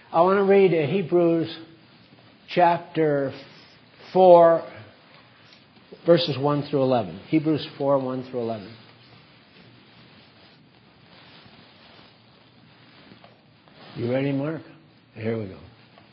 I want to read Hebrews chapter 4, verses 1 through 11. Hebrews 4, 1 through 11. You ready, Mark? Here we go.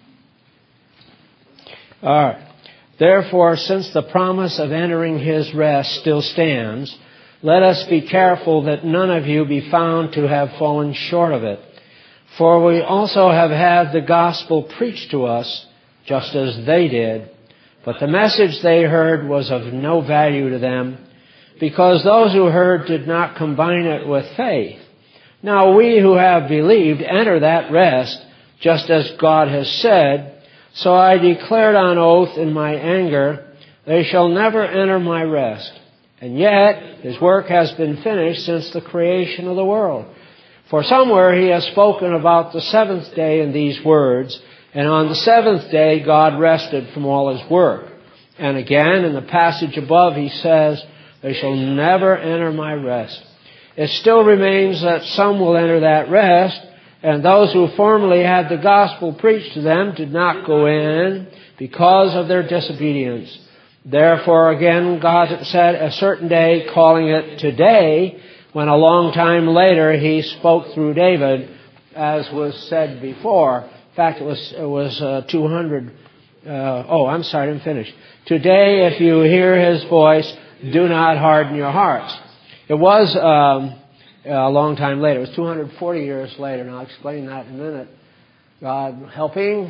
All right. Therefore, since the promise of entering His rest still stands, let us be careful that none of you be found to have fallen short of it. For we also have had the gospel preached to us, just as they did. But the message they heard was of no value to them, because those who heard did not combine it with faith. Now we who have believed enter that rest, just as God has said, so I declared on oath in my anger, they shall never enter my rest. And yet His work has been finished since the creation of the world. For somewhere He has spoken about the seventh day in these words, and on the seventh day God rested from all His work. And again, in the passage above, He says, they shall never enter my rest. It still remains that some will enter that rest, and those who formerly had the gospel preached to them did not go in because of their disobedience. Therefore, again, God set a certain day, calling it today, when a long time later He spoke through David, as was said before. In fact, it was 200. I'm sorry, I didn't finish. Today, if you hear His voice, do not harden your hearts. It was a long time later. It was 240 years later, and I'll explain that in a minute. God helping.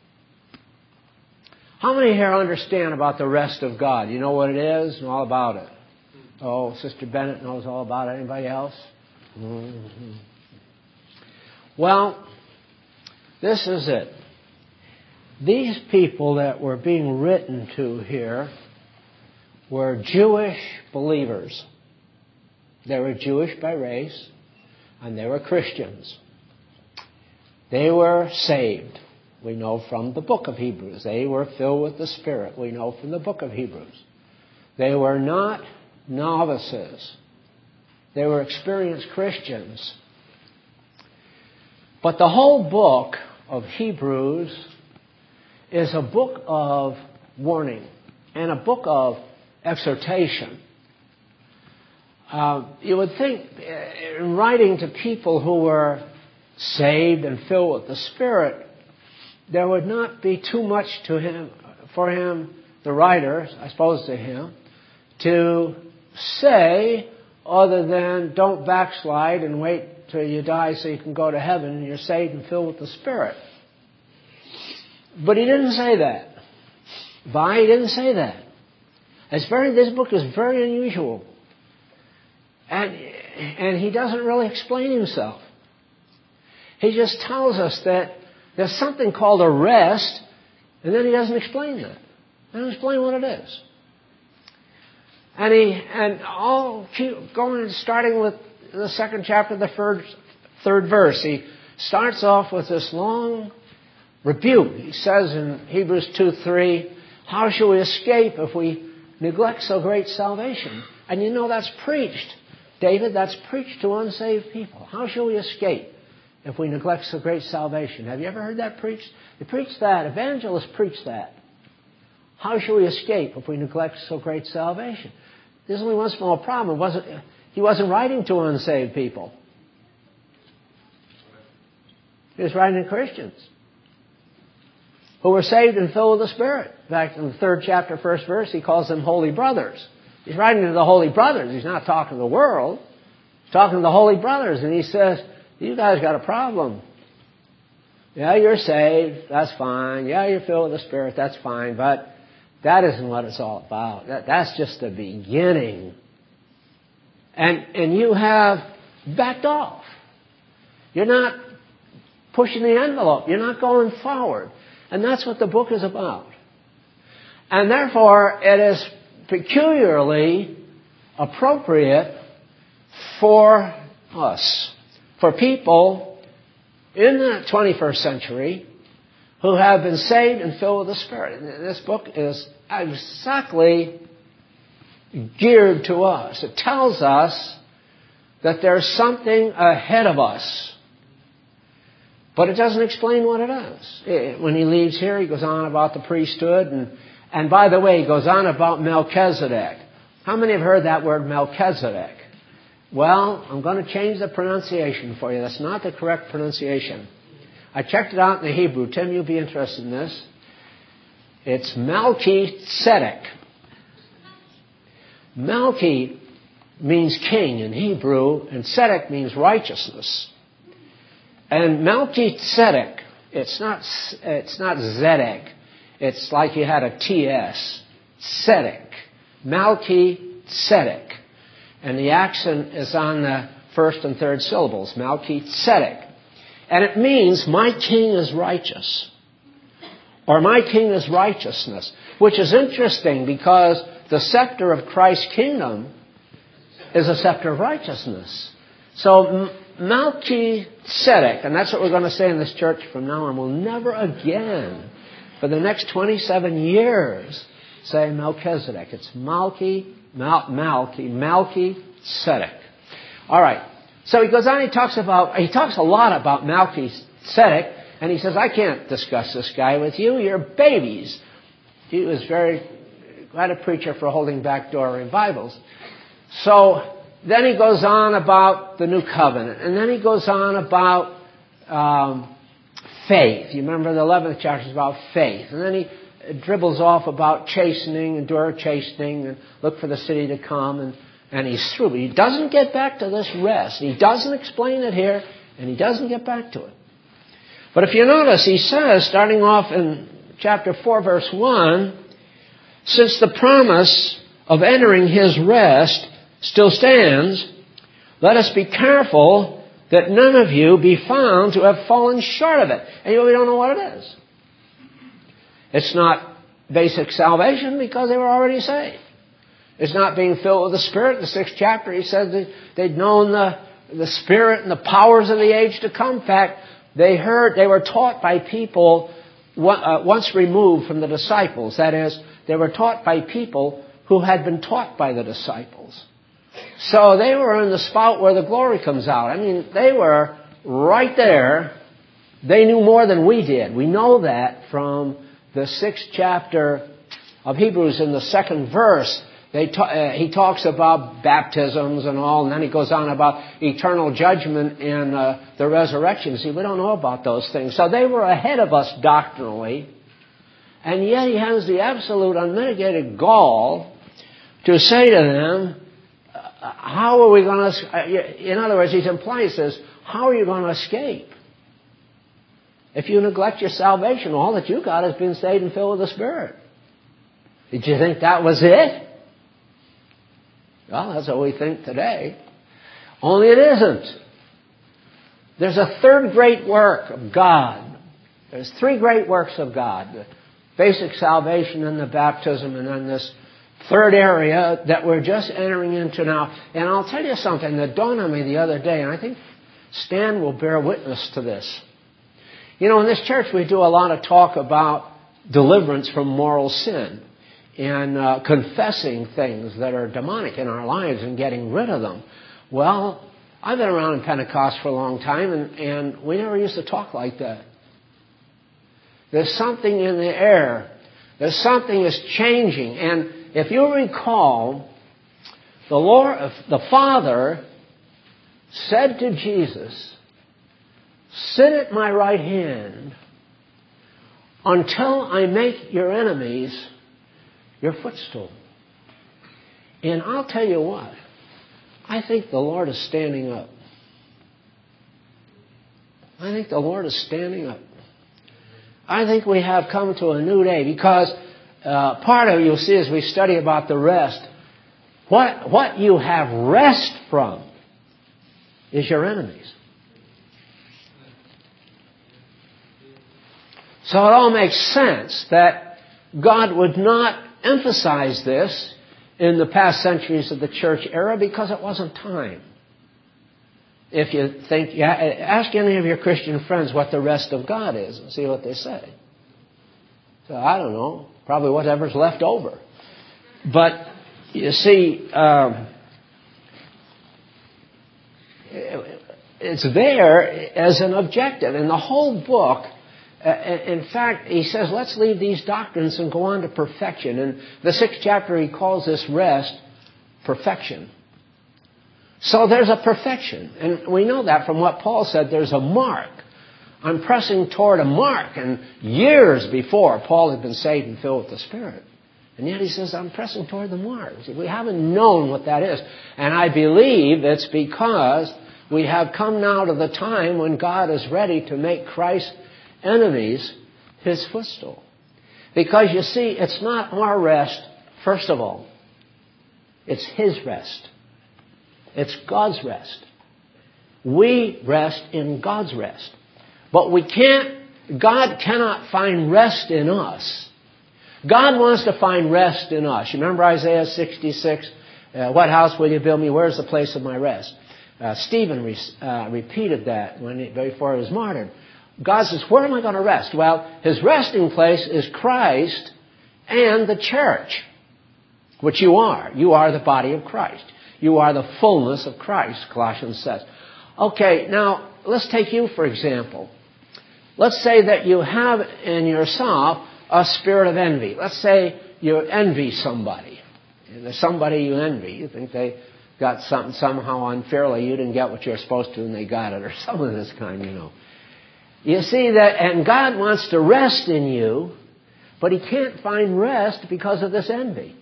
How many here understand about the rest of God? You know what it is and all about it? Oh, Sister Bennett knows all about it. Anybody else? Mm-hmm. Well, this is it. These people that were being written to here were Jewish believers. They were Jewish by race, and they were Christians. They were saved. We know from the book of Hebrews. They were filled with the Spirit. We know from the book of Hebrews. They were not novices. They were experienced Christians. But the whole book of Hebrews is a book of warning and a book of exhortation. You would think, in writing to people who were saved and filled with the Spirit, there would not be too much for him, the writer, I suppose to him, to say other than don't backslide and wait till you die so you can go to heaven and you're saved and filled with the Spirit. But he didn't say that. He didn't say that. This book is very unusual. And he doesn't really explain himself. He just tells us that there's something called a rest, and then he doesn't explain that. He doesn't explain what it is. And all keep going, starting with the second chapter, the third verse. He starts off with this long rebuke. He says in Hebrews 2:3, how shall we escape if we neglect so great salvation? And you know that's preached. David, that's preached to unsaved people. How shall we escape if we neglect so great salvation? Have you ever heard that preached? They preach that. Evangelists preach that. How shall we escape if we neglect so great salvation? There's only one small problem. He wasn't writing to unsaved people. He was writing to Christians who were saved and filled with the Spirit. In fact, in the third chapter, first verse, he calls them holy brothers. He's writing to the holy brothers. He's not talking to the world. He's talking to the holy brothers. And he says, you guys got a problem. Yeah, you're saved. That's fine. Yeah, you're filled with the Spirit. That's fine. But that isn't what it's all about. That's just the beginning. And you have backed off. You're not pushing the envelope. You're not going forward. And that's what the book is about. And therefore, it is peculiarly appropriate for us, for people in the 21st century who have been saved and filled with the Spirit. This book is exactly geared to us. It tells us that there's something ahead of us. But it doesn't explain what it is. When he leaves here, he goes on about the priesthood. And by the way, he goes on about Melchizedek. How many have heard that word Melchizedek? Well, I'm going to change the pronunciation for you. That's not the correct pronunciation. I checked it out in the Hebrew. Tim, you'll be interested in this. It's Melchizedek. Melchi means king in Hebrew, and Tzedek means righteousness. And Melchizedek, it's not Zedek. It's like you had a TS. Tzedek. Melchizedek. And the accent is on the first and third syllables. Melchizedek. And it means, my king is righteous. Or my king is righteousness. Which is interesting because the scepter of Christ's kingdom is a scepter of righteousness. So Melchizedek, and that's what we're going to say in this church from now on. We'll never again, for the next 27 years, say Melchizedek. It's Melchizedek. All right. So he goes on, he talks a lot about Melchizedek, and he says, I can't discuss this guy with you. You're babies. He was quite a preacher for holding backdoor revivals. So then he goes on about the new covenant, and then he goes on about faith. You remember the 11th chapter is about faith. And then he dribbles off about chastening, endure chastening, and look for the city to come, and he's through. But he doesn't get back to this rest. He doesn't explain it here, and he doesn't get back to it. But if you notice, he says, starting off in chapter 4, verse 1, since the promise of entering his rest still stands, let us be careful that none of you be found to have fallen short of it. And we don't know what it is. It's not basic salvation because they were already saved. It's not being filled with the Spirit. In the 6th chapter, he said that they'd known the Spirit and the powers of the age to come. In fact, they were taught by people once removed from the disciples. That is, they were taught by people who had been taught by the disciples. So they were in the spout where the glory comes out. I mean, they were right there. They knew more than we did. We know that from the 6th chapter of Hebrews in the 2nd verse. He talks about baptisms and all, and then he goes on about eternal judgment and the resurrection. See, we don't know about those things. So they were ahead of us doctrinally, and yet he has the absolute unmitigated gall to say to them, how are we going to... In other words, he's implying, he says, how are you going to escape? If you neglect your salvation, all that you got is being saved and filled with the Spirit. Did you think that was it? Well, that's what we think today. Only it isn't. There's a third great work of God. There's 3 great works of God. The basic salvation and the baptism, and then this third area that we're just entering into now. And I'll tell you something that dawned on me the other day, and I think Stan will bear witness to this. You know, in this church we do a lot of talk about deliverance from moral sin and confessing things that are demonic in our lives and getting rid of them. Well, I've been around in Pentecost for a long time, and we never used to talk like that. There's something in the air. There's something that's changing. And if you recall, the Father said to Jesus, sit at my right hand until I make your enemies your footstool. And I'll tell you what, I think the Lord is standing up. I think the Lord is standing up. I think we have come to a new day because part of it you'll see as we study about the rest, what you have rest from is your enemies. So it all makes sense that God would not emphasize this in the past centuries of the church era because it wasn't time. If you think, ask any of your Christian friends what the rest of God is and see what they say. So I don't know, probably whatever's left over. But you see, it's there as an objective. And the whole book, in fact, he says, let's leave these doctrines and go on to perfection. In the 6th chapter, he calls this rest perfection. So there's a perfection. And we know that from what Paul said, there's a mark. I'm pressing toward a mark. And years before, Paul had been saved and filled with the Spirit. And yet he says, I'm pressing toward the mark. We haven't known what that is. And I believe it's because we have come now to the time when God is ready to make Christ's enemies his footstool. Because you see, it's not our rest, first of all. It's his rest. It's God's rest. We rest in God's rest. But God cannot find rest in us. God wants to find rest in us. You remember Isaiah 66? What house will you build me? Where's the place of my rest? Stephen repeated that before he was martyred. God says, where am I going to rest? Well, his resting place is Christ and the church, which you are. You are the body of Christ. You are the fullness of Christ, Colossians says. Okay, now, let's take you, for example. Let's say that you have in yourself a spirit of envy. Let's say you envy somebody. And there's somebody you envy. You think they got something somehow unfairly. You didn't get what you're supposed to and they got it, or something of this kind, you know. You see that, and God wants to rest in you, but he can't find rest because of this envy.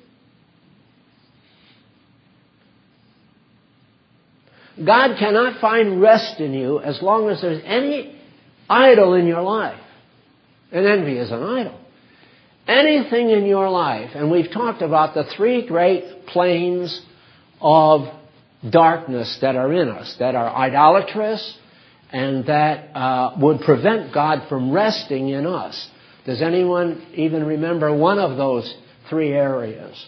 God cannot find rest in you as long as there's any idol in your life. And envy is an idol. Anything in your life, and we've talked about the 3 great planes of darkness that are in us, that are idolatrous and that would prevent God from resting in us. Does anyone even remember one of those 3 areas?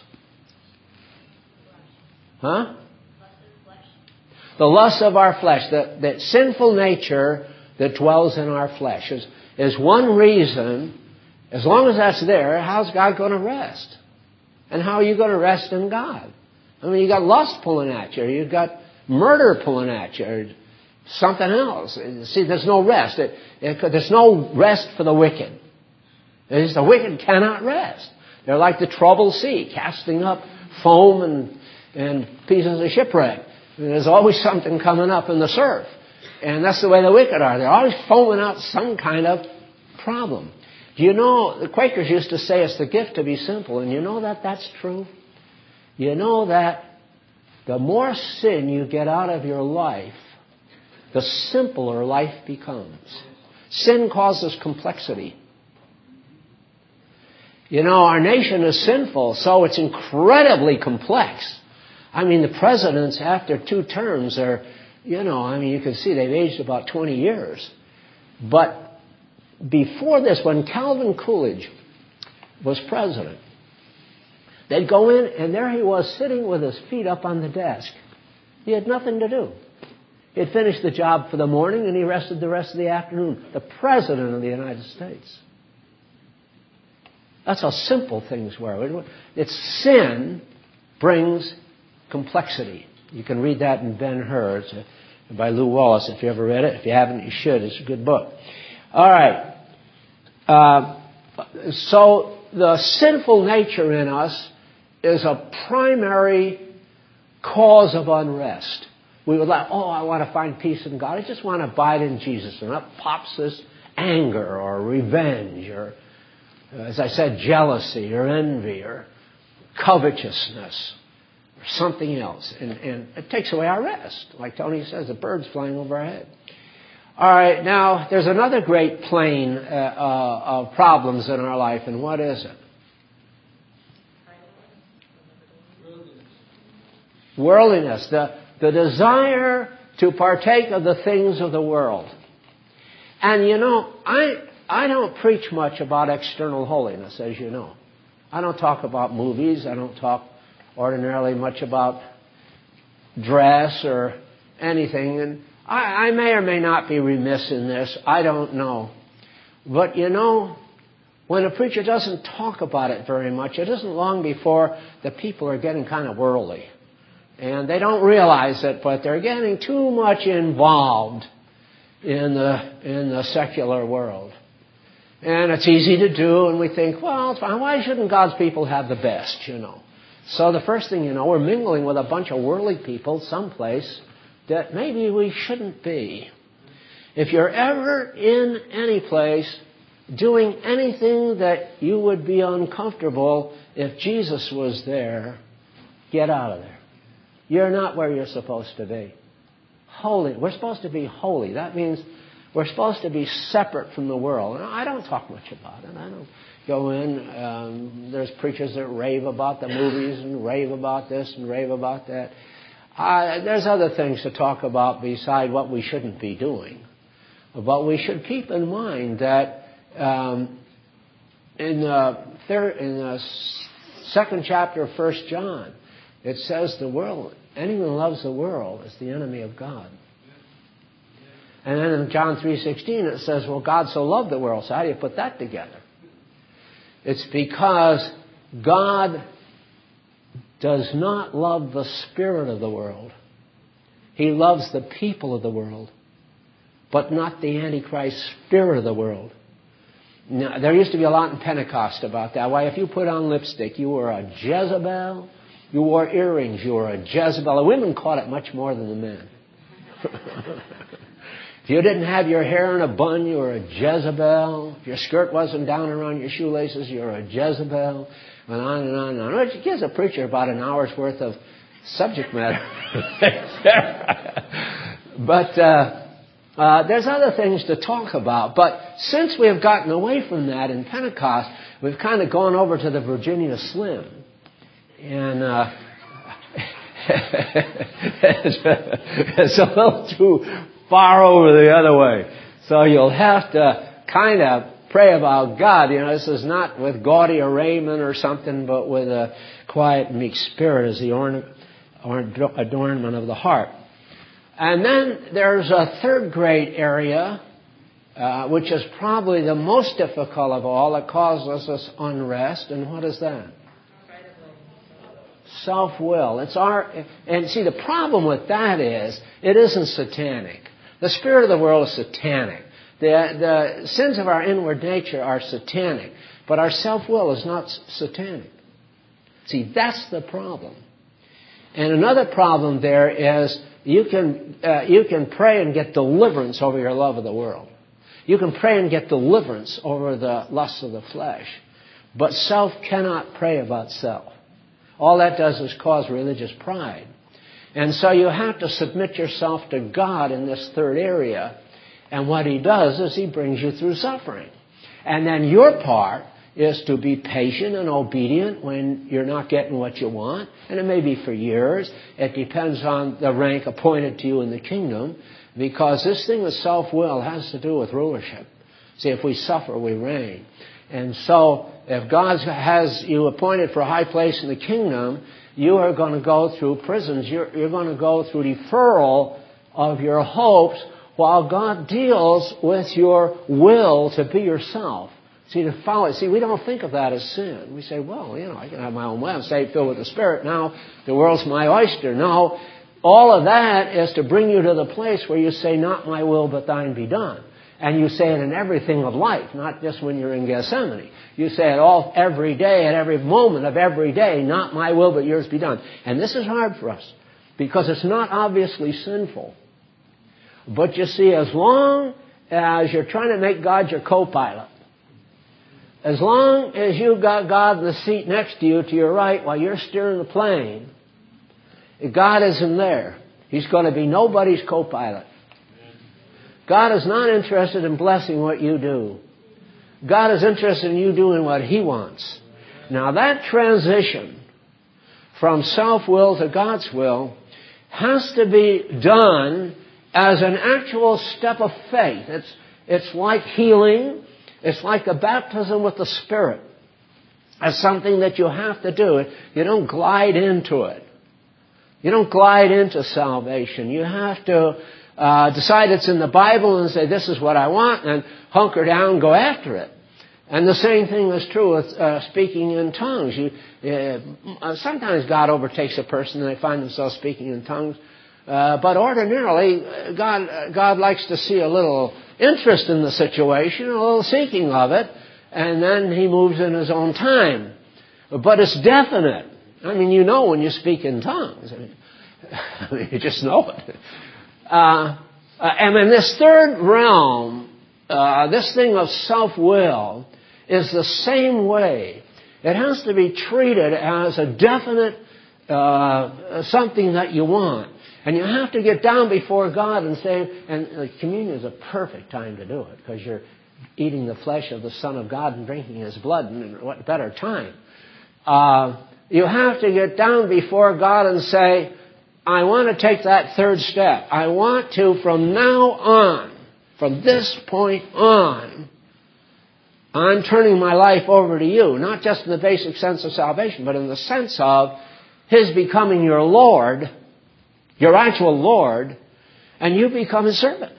Huh? The lust of our flesh, that sinful nature that dwells in our flesh is one reason. As long as that's there, how's God going to rest? And how are you going to rest in God? I mean, you got lust pulling at you, or you've got murder pulling at you, or something else. See, there's no rest. There's no rest for the wicked. The wicked cannot rest. They're like the troubled sea, casting up foam and pieces of shipwreck. There's always something coming up in the surf. And that's the way the wicked are. They're always foaming out some kind of problem. Do you know, the Quakers used to say it's the gift to be simple. And you know that that's true? You know that the more sin you get out of your life, the simpler life becomes. Sin causes complexity. You know, our nation is sinful, so it's incredibly complex. I mean, the presidents, after 2 terms, are, you can see they've aged about 20 years. But before this, when Calvin Coolidge was president, they'd go in, and there he was sitting with his feet up on the desk. He had nothing to do. He had finished the job for the morning, and he rested the rest of the afternoon. The President of the United States. That's how simple things were. It's sin brings complexity. You can read that in Ben-Hur. It's by Lew Wallace, if you ever read it. If you haven't, you should. It's a good book. All right. So the sinful nature in us is a primary cause of unrest. We would like, I want to find peace in God. I just want to abide in Jesus. And up pops this anger or revenge or, as I said, jealousy or envy or covetousness or something else. And it takes away our rest. Like Tony says, the birds flying over our head. All right, now, there's another great plane of problems in our life, and what is it? Worldliness. The desire to partake of the things of the world. And I don't preach much about external holiness, as you know. I don't talk about movies. I don't talk ordinarily much about dress or anything. And I may or may not be remiss in this. I don't know. But when a preacher doesn't talk about it very much, it isn't long before the people are getting kind of worldly. And they don't realize it, but they're getting too much involved in the secular world. And it's easy to do, and we think, well, why shouldn't God's people have the best, So the first thing we're mingling with a bunch of worldly people someplace that maybe we shouldn't be. If you're ever in any place doing anything that you would be uncomfortable if Jesus was there, get out of there. You're not where you're supposed to be. Holy. We're supposed to be holy. That means we're supposed to be separate from the world. And I don't talk much about it. I don't go in. There's preachers that rave about the movies and rave about this and rave about that. There's other things to talk about beside what we shouldn't be doing. But we should keep in mind that in the second chapter of 1 John, it says the world, anyone who loves the world is the enemy of God. And then in John 3:16 it says, well, God so loved the world. So how do you put that together? It's because God does not love the spirit of the world. He loves the people of the world, but not the Antichrist spirit of the world. Now, there used to be a lot in Pentecost about that. Why, if you put on lipstick, you were a Jezebel. You wore earrings, you were a Jezebel. The women caught it much more than the men. If you didn't have your hair in a bun, you were a Jezebel. If your skirt wasn't down around your shoelaces, you were a Jezebel. And on and on and on. It gives a preacher about an hour's worth of subject matter. But there's other things to talk about. But since we have gotten away from that in Pentecost, we've kind of gone over to the Virginia Slim. And it's a little too far over the other way. So you'll have to kind of pray about God. This is not with gaudy arrayment or something, but with a quiet, meek spirit as the adornment of the heart. And then there's a third great area, which is probably the most difficult of all, that causes us unrest. And what is that? Self-will. And see, the problem with that is, it isn't satanic. The spirit of the world is satanic. The sins of our inward nature are satanic. But our self-will is not satanic. See, that's the problem. And another problem there is, you can pray and get deliverance over your love of the world. You can pray and get deliverance over the lusts of the flesh. But self cannot pray about self. All that does is cause religious pride. And so you have to submit yourself to God in this third area. And what He does is He brings you through suffering. And then your part is to be patient and obedient when you're not getting what you want. And it may be for years. It depends on the rank appointed to you in the kingdom. Because this thing with self-will has to do with rulership. See, if we suffer, we reign. And so, if God has you appointed for a high place in the kingdom, you are going to go through prisons. You're going to go through deferral of your hopes while God deals with your will to be yourself. See, to follow. See, we don't think of that as sin. We say, well, I can have my own way. I'm saved, filled with the Spirit. Now, the world's my oyster. No, all of that is to bring you to the place where you say, not my will, but thine be done. And you say it in everything of life, not just when you're in Gethsemane. You say it every day, at every moment of every day, not my will, but yours be done. And this is hard for us, because it's not obviously sinful. But you see, as long as you're trying to make God your co-pilot, as long as you've got God in the seat next to you, to your right, while you're steering the plane, God isn't there. He's going to be nobody's co-pilot. God is not interested in blessing what you do. God is interested in you doing what He wants. Now that transition from self-will to God's will has to be done as an actual step of faith. It's like healing. It's like the baptism with the Spirit. It's something that you have to do. You don't glide into it. You don't glide into salvation. You have to decide it's in the Bible and say, this is what I want, and hunker down and go after it. And the same thing is true with speaking in tongues. Sometimes God overtakes a person and they find themselves speaking in tongues. But ordinarily, God likes to see a little interest in the situation, a little seeking of it, and then He moves in His own time. But it's definite. I mean, you know when you speak in tongues. I mean, you just know it. And in this third realm, this thing of self-will is the same way. It has to be treated as a definite something that you want. And you have to get down before God and say, and communion is a perfect time to do it, because you're eating the flesh of the Son of God and drinking His blood, and what better time? You have to get down before God and say, I want to take that third step. I want to, from now on, from this point on, I'm turning my life over to You, not just in the basic sense of salvation, but in the sense of His becoming your Lord, your actual Lord, and you become His servant.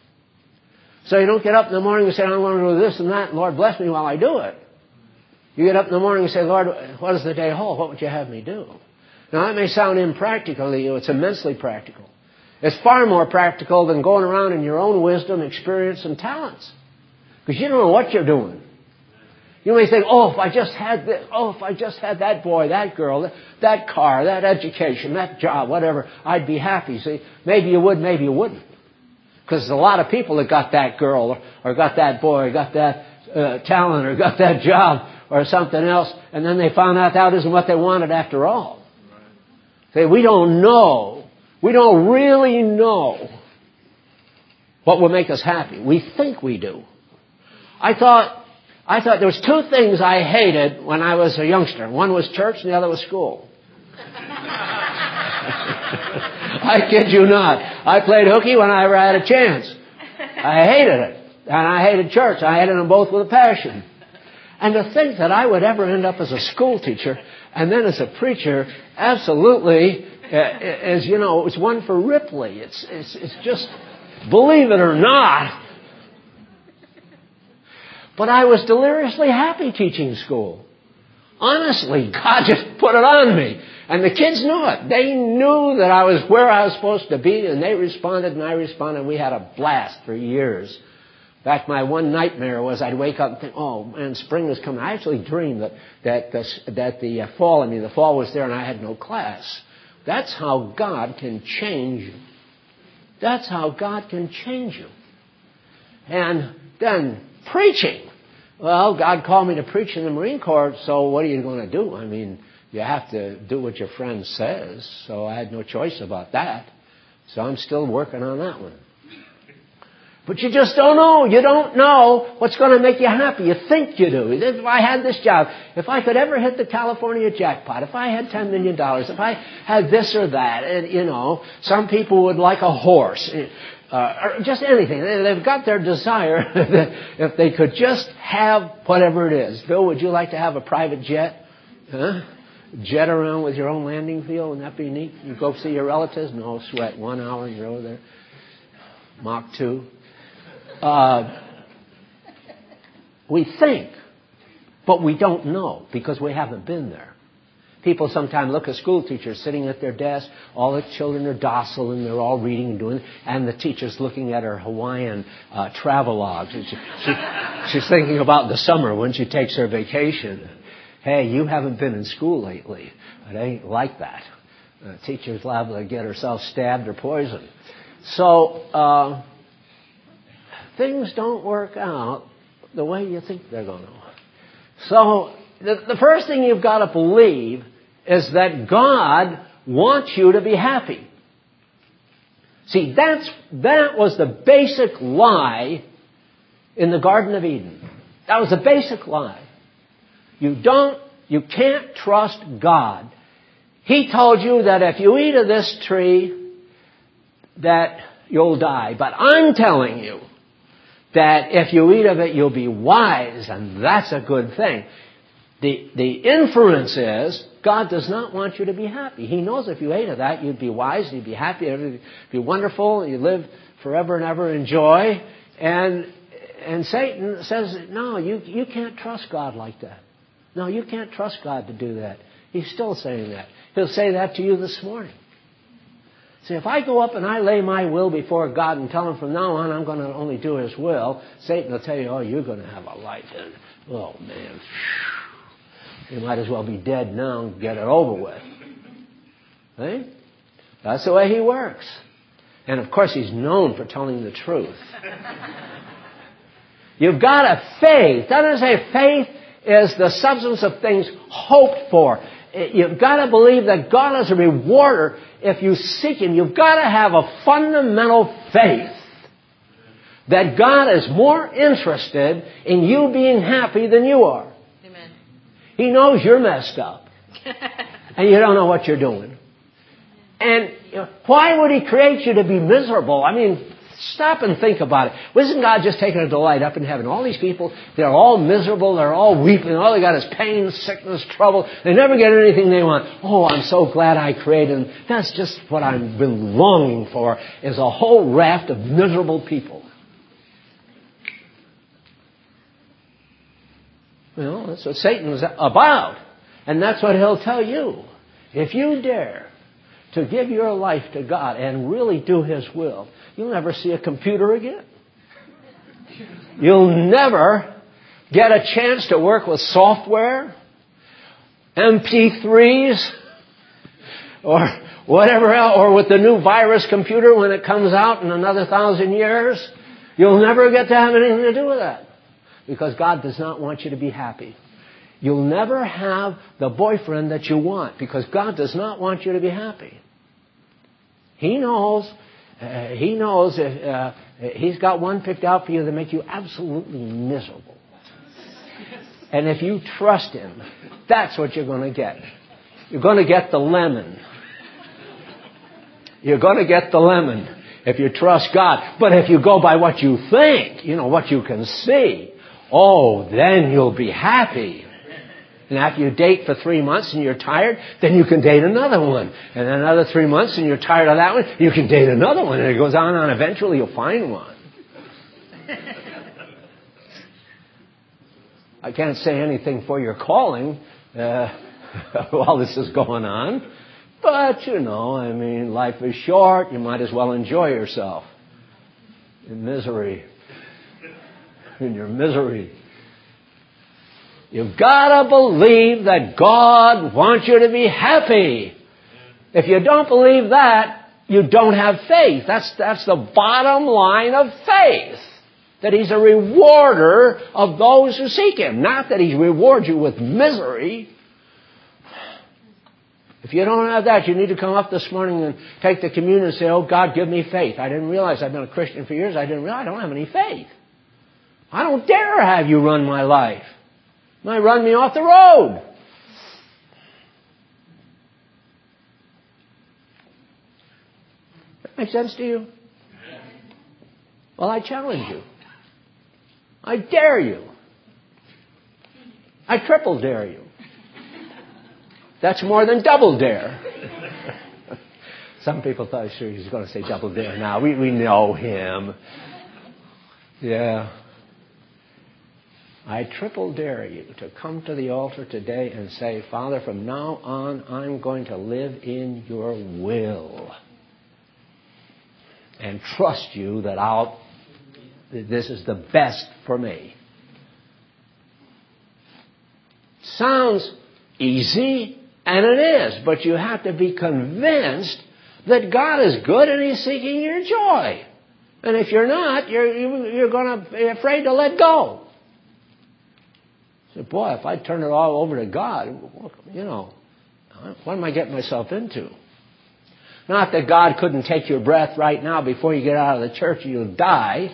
So you don't get up in the morning and say, I'm going to do this and that, and Lord bless me while I do it. You get up in the morning and say, Lord, what does the day hold? What would You have me do? Now that may sound impractical to you. It's immensely practical. It's far more practical than going around in your own wisdom, experience, and talents. Because you don't know what you're doing. You may think, if I just had this, if I just had that boy, that girl, that car, that education, that job, whatever, I'd be happy. See, maybe you would, maybe you wouldn't. Because there's a lot of people that got that girl, or got that boy, or got that talent, or got that job, or something else, and then they found out that isn't what they wanted after all. See, we don't know. We don't really know what will make us happy. We think we do. I thought there was two things I hated when I was a youngster. One was church and the other was school. I kid you not. I played hooky whenever I had a chance. I hated it. And I hated church. I hated them both with a passion. And to think that I would ever end up as a school teacher and then as a preacher, absolutely, as you know, it's one for Ripley. It's just, believe it or not. But I was deliriously happy teaching school. Honestly, God just put it on me. And the kids knew it. They knew that I was where I was supposed to be, and they responded and I responded. We had a blast for years. In fact, my one nightmare was I'd wake up and think, oh man, spring was coming. I actually dreamed that the fall was there and I had no class. That's how God can change you. That's how God can change you. And then preaching. Well, God called me to preach in the Marine Corps, so what are you going to do? I mean, you have to do what your friend says, so I had no choice about that. So I'm still working on that one. But you just don't know. You don't know what's going to make you happy. You think you do. If I had this job, if I could ever hit the California jackpot, if I had $10 million, if I had this or that, and, you know, some people would like a horse, or just anything. They've got their desire if they could just have whatever it is. Bill, would you like to have a private jet? Huh? Jet around with your own landing field? Wouldn't that be neat? You go see your relatives? No sweat. 1 hour and you're over there. Mach 2. We think, but we don't know because we haven't been there. People sometimes look at school teachers sitting at their desk. All the children are docile and they're all reading and doing. And the teacher's looking at her Hawaiian travelogues. She's thinking about the summer when she takes her vacation. Hey, you haven't been in school lately. It ain't like that. The teacher's liable to get herself stabbed or poisoned. So things don't work out the way you think they're going to. So the first thing you've got to believe is that God wants you to be happy. See, that was the basic lie in the Garden of Eden. That was the basic lie. You can't trust God. He told you that if you eat of this tree, that you'll die. But I'm telling you that if you eat of it, you'll be wise, and that's a good thing. The inference is God does not want you to be happy. He knows if you ate of that, you'd be wise, you'd be happy, it'd be wonderful, you'd live forever and ever in joy. And And Satan says, no, you can't trust God like that. No, you can't trust God to do that. He's still saying that. He'll say that to you this morning. See, if I go up and I lay my will before God and tell Him from now on I'm going to only do His will, Satan will tell you, oh, you're going to have a life. And, oh, man, you might as well be dead now and get it over with. See? That's the way he works. And, of course, he's known for telling the truth. You've got a faith. Doesn't it say faith is the substance of things hoped for? You've got to believe that God is a rewarder if you seek Him. You've got to have a fundamental faith that God is more interested in you being happy than you are. Amen. He knows you're messed up. And you don't know what you're doing. And why would He create you to be miserable? I mean, stop and think about it. Isn't God just taking a delight up in heaven? All these people, they're all miserable, they're all weeping, all they got is pain, sickness, trouble. They never get anything they want. Oh, I'm so glad I created them. That's just what I've been longing for, is a whole raft of miserable people. Well, that's what Satan's about. And that's what he'll tell you. If you dare to give your life to God and really do His will, you'll never see a computer again. You'll never get a chance to work with software, MP3s, or whatever else, or with the new virus computer when it comes out in another 1,000 years. You'll never get to have anything to do with that. Because God does not want you to be happy. You'll never have the boyfriend that you want because God does not want you to be happy. He knows He's got one picked out for you to make you absolutely miserable. And if you trust Him, that's what you're going to get. You're going to get the lemon. You're going to get the lemon if you trust God. But if you go by what you think, what you can see, then you'll be happy. And after you date for 3 months and you're tired, then you can date another one. And then another 3 months and you're tired of that one, you can date another one. And it goes on and eventually you'll find one. I can't say anything for your calling while this is going on. But, life is short. You might as well enjoy yourself. In your misery. You've got to believe that God wants you to be happy. If you don't believe that, you don't have faith. That's the bottom line of faith. That He's a rewarder of those who seek Him. Not that He rewards you with misery. If you don't have that, you need to come up this morning and take the communion and say, oh, God, give me faith. I didn't realize I've been a Christian for years. I don't have any faith. I don't dare have you run my life. You might run me off the road. That makes sense to you? Well, I challenge you. I dare you. I triple dare you. That's more than double dare. Some people thought sure he's going to say double dare now. We know him. Yeah. I triple dare you to come to the altar today and say, Father, from now on, I'm going to live in your will. And trust you that this is the best for me. Sounds easy, and it is, but you have to be convinced that God is good and He's seeking your joy. And if you're not, you're going to be afraid to let go. So, boy, if I turn it all over to God, what am I getting myself into? Not that God couldn't take your breath right now before you get out of the church and you'll die.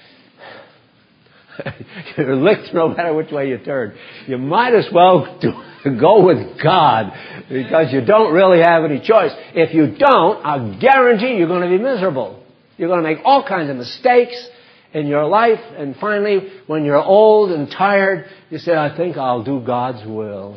You're licked no matter which way you turn. You might as well go with God because you don't really have any choice. If you don't, I guarantee you're going to be miserable. You're going to make all kinds of mistakes in your life, and finally, when you're old and tired, you say, I think I'll do God's will.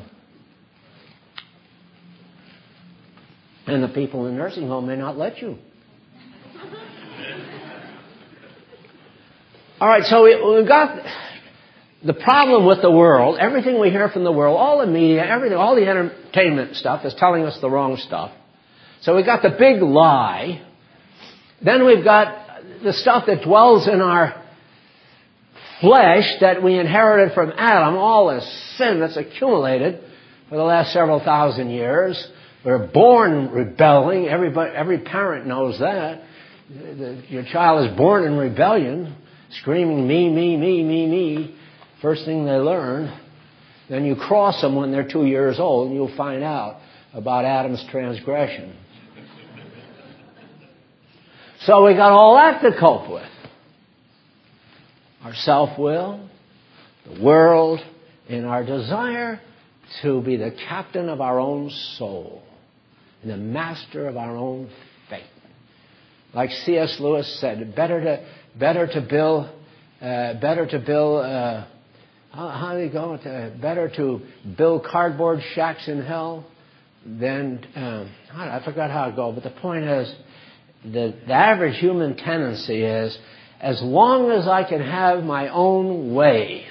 And the people in the nursing home may not let you. All right, so we've got the problem with the world. Everything we hear from the world, all the media, everything, all the entertainment stuff is telling us the wrong stuff. So we've got the big lie. Then we've got the stuff that dwells in our flesh that we inherited from Adam, all the sin that's accumulated for the last several thousand years. We're born rebelling. Every parent knows that. Your child is born in rebellion, screaming, me, me, me, me, me. First thing they learn. Then you cross them when they're 2 years old, and you'll find out about Adam's transgression. So we got all that to cope with. Our self-will, the world, and our desire to be the captain of our own soul and the master of our own fate. Like C.S. Lewis said, better to build cardboard shacks in hell than I forgot how it goes, but the point is the average human tendency is, as long as I can have my own way,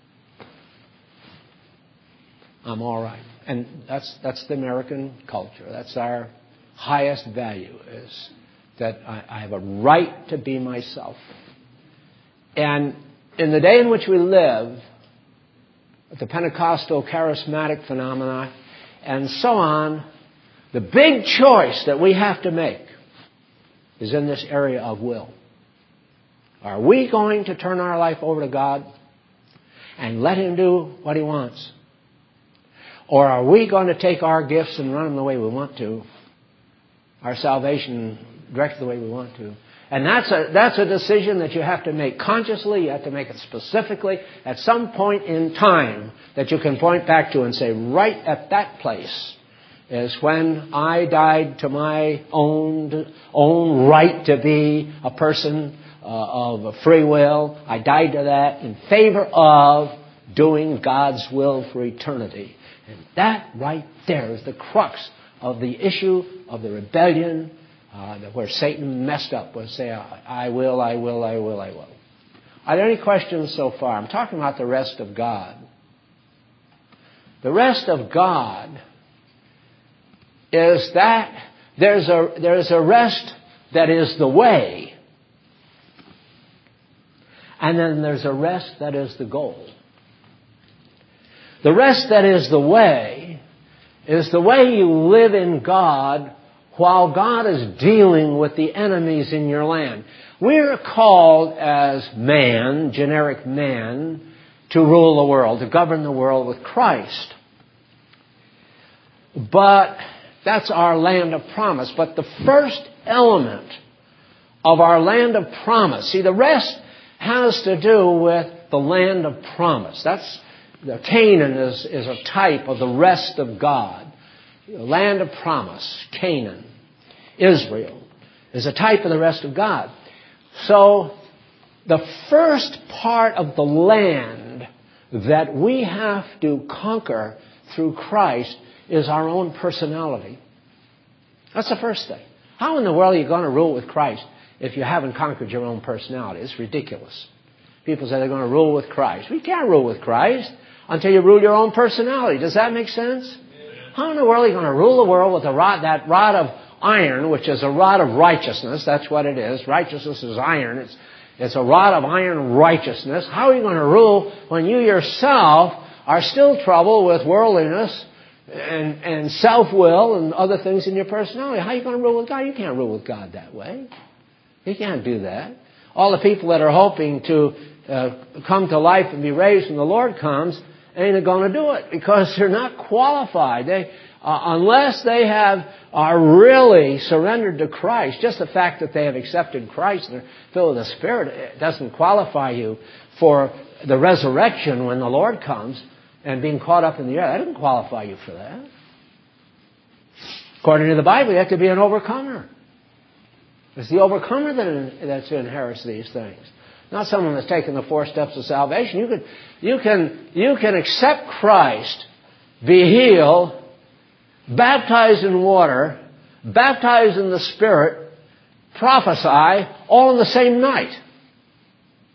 I'm all right. And that's the American culture. That's our highest value, is that I have a right to be myself. And in the day in which we live, the Pentecostal charismatic phenomena and so on, the big choice that we have to make is in this area of will. Are we going to turn our life over to God and let Him do what He wants? Or are we going to take our gifts and run them the way we want to, our salvation direct the way we want to? And that's a decision that you have to make consciously. You have to make it specifically at some point in time that you can point back to and say, right at that place is when I died to my own right to be a person of free will. I died to that in favor of doing God's will for eternity. And that right there is the crux of the issue of the rebellion, where Satan messed up, was say, I will. Are there any questions so far? I'm talking about the rest of God. The rest of God is that there's a rest that is the way, and then there's a rest that is the goal. The rest that is the way you live in God while God is dealing with the enemies in your land. We're called as man, generic man, to rule the world, to govern the world with Christ. But that's our land of promise. But the first element of our land of promise, see, the rest has to do with the land of promise. Canaan is a type of the rest of God. The land of promise, Canaan, Israel, is a type of the rest of God. So the first part of the land that we have to conquer through Christ is our own personality. That's the first thing. How in the world are you going to rule with Christ if you haven't conquered your own personality? It's ridiculous. People say they're going to rule with Christ. We can't rule with Christ until you rule your own personality. Does that make sense? How in the world are you going to rule the world with that rod of iron, which is a rod of righteousness? That's what it is. Righteousness is iron. It's a rod of iron righteousness. How are you going to rule when you yourself are still troubled with worldliness and self-will and other things in your personality? How are you going to rule with God? You can't rule with God that way. You can't do that. All the people that are hoping to come to life and be raised when the Lord comes ain't going to do it because they're not qualified. Unless they are really surrendered to Christ, just the fact that they have accepted Christ and are filled with the Spirit, it doesn't qualify you for the resurrection when the Lord comes and being caught up in the air. That doesn't qualify you for that. According to the Bible, you have to be an overcomer. It's the overcomer that inherits these things. Not someone that's taken the 4 steps of salvation. You can accept Christ, be healed, baptized in water, baptized in the Spirit, prophesy, all in the same night.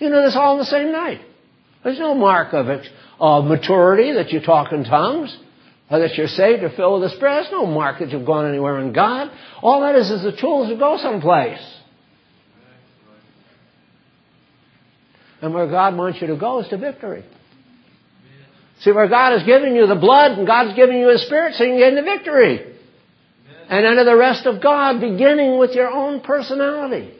You know this all in the same night. There's no mark of it, of maturity that you talk in tongues, or that you're saved or filled with the Spirit. There's no mark that you've gone anywhere in God. All that is the tools to go someplace. And where God wants you to go is to victory. See, where God has given you the blood and God's given you His Spirit so you can get into victory. And under the rest of God, beginning with your own personality.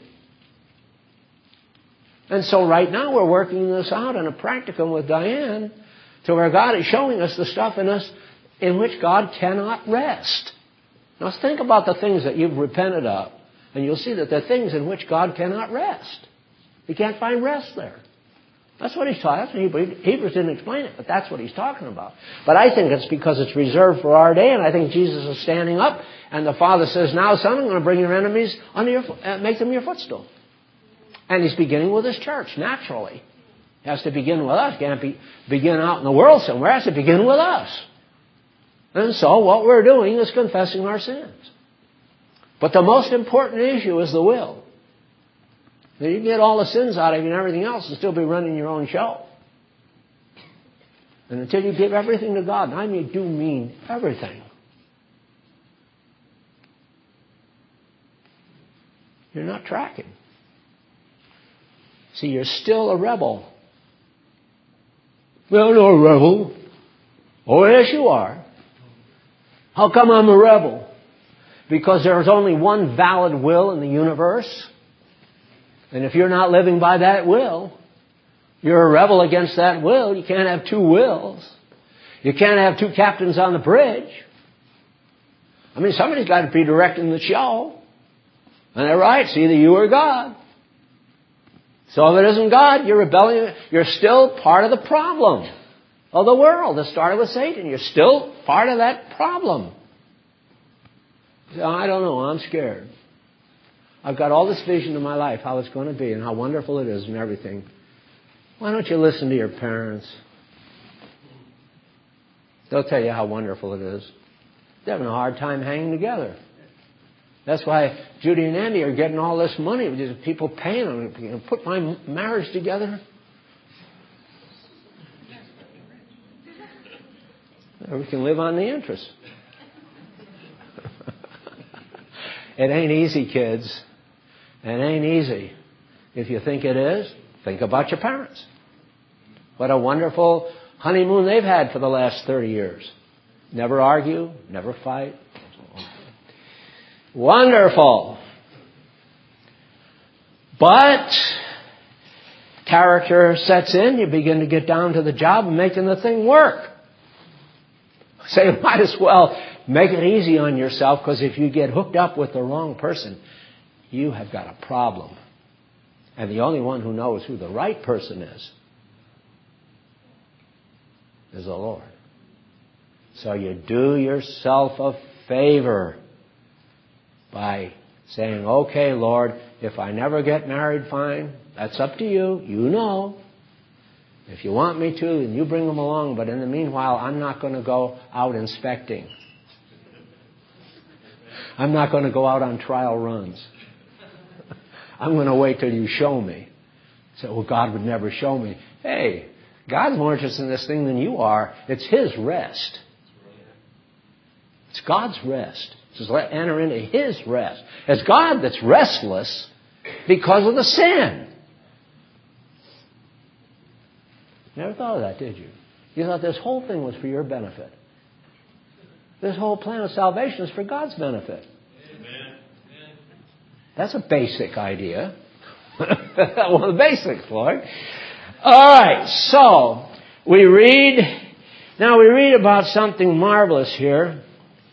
And so right now we're working this out in a practicum with Diane to where God is showing us the stuff in us in which God cannot rest. Now think about the things that you've repented of, and you'll see that they're things in which God cannot rest. He can't find rest there. That's what he's talking about. Hebrews didn't explain it, but that's what he's talking about. But I think it's because it's reserved for our day, and I think Jesus is standing up, and the Father says, now, son, I'm going to bring your enemies under your make them your footstool. And he's beginning with his church, naturally. He has to begin with us. He can't begin out in the world somewhere. He has to begin with us. And so what we're doing is confessing our sins. But the most important issue is the will. You can get all the sins out of you and everything else and still be running your own show. And until you give everything to God, and I do mean everything, you're not tracking. See, you're still a rebel. Well, no, a rebel. Oh, yes, you are. How come I'm a rebel? Because there's only one valid will in the universe. And if you're not living by that will, you're a rebel against that will. You can't have two wills. You can't have two captains on the bridge. I mean, somebody's got to be directing the show. And they're right. It's either you or God. So if it isn't God, you're rebelling. You're still part of the problem of the world that started with Satan. You're still part of that problem. So I don't know. I'm scared. I've got all this vision in my life, how it's going to be and how wonderful it is and everything. Why don't you listen to your parents? They'll tell you how wonderful it is. They're having a hard time hanging together. That's why Judy and Andy are getting all this money. Because people paying them to put my marriage together. We can live on the interest. It ain't easy, kids. It ain't easy. If you think it is, think about your parents. What a wonderful honeymoon they've had for the last 30 years. Never argue, never fight. Wonderful. But character sets in. You begin to get down to the job of making the thing work. So you might as well make it easy on yourself, because if you get hooked up with the wrong person, you have got a problem. And the only one who knows who the right person is the Lord. So you do yourself a favor by saying, okay, Lord, if I never get married, fine. That's up to you. You know. If you want me to, then you bring them along. But in the meanwhile, I'm not going to go out inspecting. I'm not going to go out on trial runs. I'm going to wait till you show me. So, well, God would never show me. Hey, God's more interested in this thing than you are. It's His rest. It's God's rest. It says, let enter into His rest. It's God that's restless because of the sin. Never thought of that, did you? You thought this whole thing was for your benefit. This whole plan of salvation is for God's benefit. Amen. That's a basic idea. One of the basics, Lord. All right, so we read about something marvelous here.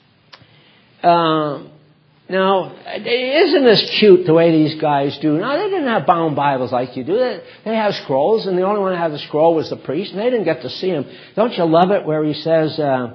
Now, isn't this cute the way these guys do? Now, they didn't have bound Bibles like you do. They have scrolls, and the only one that had the scroll was the priest, and they didn't get to see him. Don't you love it where he says,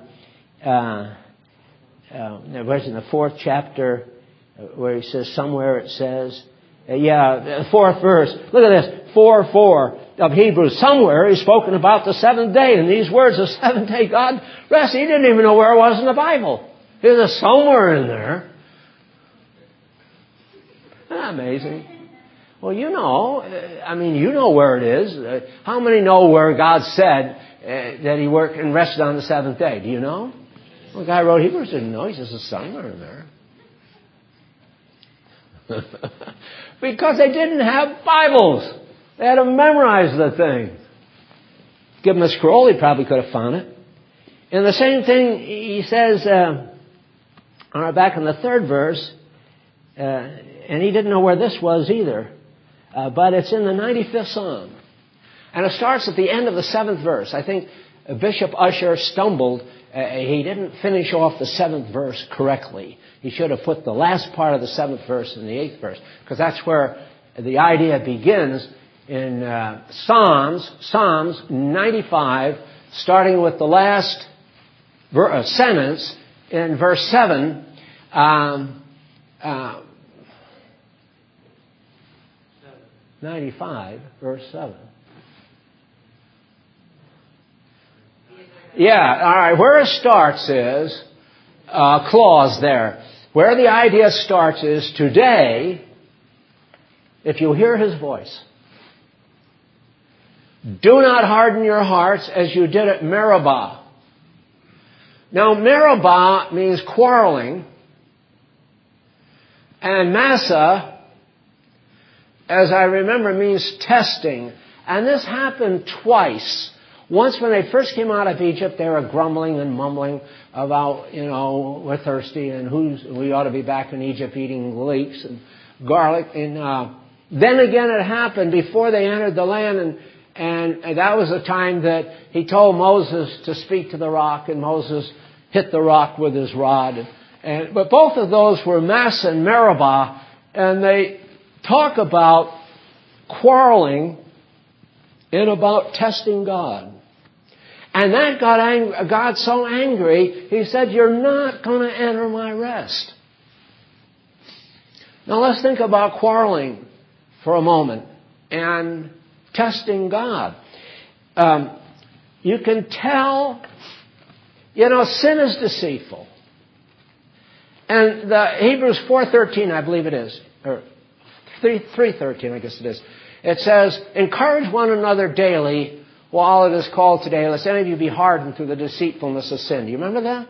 where's in the 4th chapter, where he says, somewhere it says, the 4th verse. Look at this, 4:4 of Hebrews. Somewhere he's spoken about the 7th day, and these words, the 7th day God rest. He didn't even know where it was in the Bible. It was somewhere in there. Isn't that amazing? Well, you know where it is. How many know where God said that He worked and rested on the seventh day? Do you know? Well, the guy who wrote Hebrews didn't know. He says, somewhere in there. Because they didn't have Bibles. They had to memorize the thing. Give him a scroll, he probably could have found it. And the same thing he says back in the third verse, and he didn't know where this was either, but it's in the 95th Psalm. And it starts at the end of the 7th verse. I think Bishop Usher stumbled. He didn't finish off the 7th verse correctly. He should have put the last part of the 7th verse in the 8th verse, because that's where the idea begins in Psalms 95, starting with the last sentence in verse 7. 95, verse 7. Yeah, all right. Where it starts is a clause there. Where the idea starts is, today, if you hear His voice, do not harden your hearts as you did at Meribah. Now, Meribah means quarreling, and Massah, as I remember, means testing. And this happened twice. Once when they first came out of Egypt, they were grumbling and mumbling about, we're thirsty and we ought to be back in Egypt eating leeks and garlic. And then again it happened before they entered the land, and that was the time that He told Moses to speak to the rock, and Moses hit the rock with his rod. But both of those were Massah and Meribah, and they talk about quarreling and about testing God. And that got God so angry, He said, you're not going to enter my rest. Now let's think about quarreling for a moment and testing God. You can tell, sin is deceitful. And the Hebrews 4:13, I believe it is, or 3:13, I guess it is. It says, encourage one another daily while it is called today, lest any of you be hardened through the deceitfulness of sin. Do you remember that?